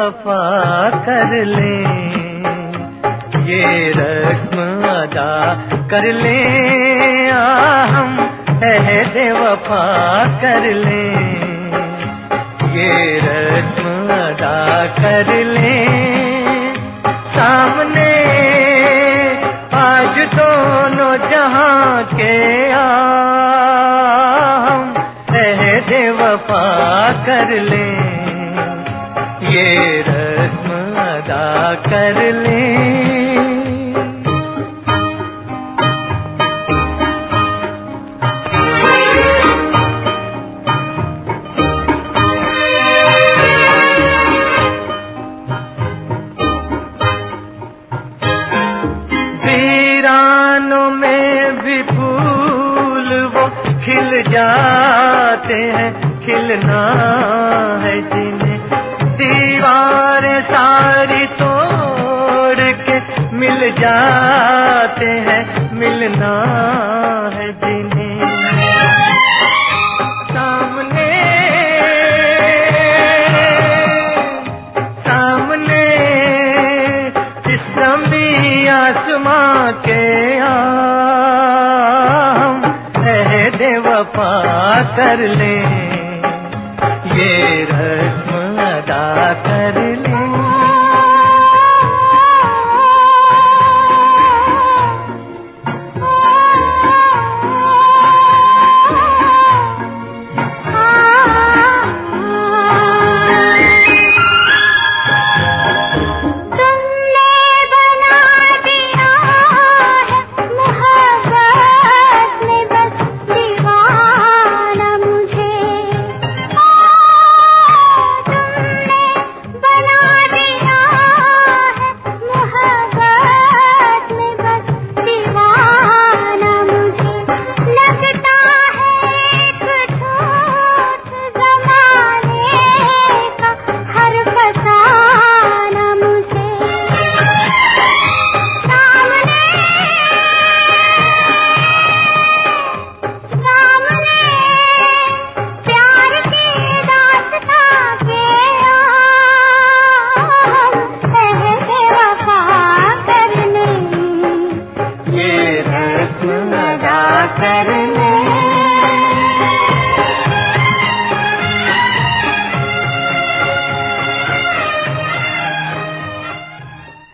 वफा कर ले, ये रस्म अदा कर ले, हम अहद वफा कर ले, ये रस्म अदा कर ले। सामने आज दोनों जहां के हम अहद वफा कर ले, ये रस्म अदा कर ले। वीरानों में भी फूल वो खिल जाते हैं, खिलना है जिन्हें, दीवारें सारी तोड़ के मिल जाते हैं, मिलना है जिन्हें। सामने सामने इस लंबी आसमां के हम अहद वफा कर ले, ये रस्म अदा कर ले।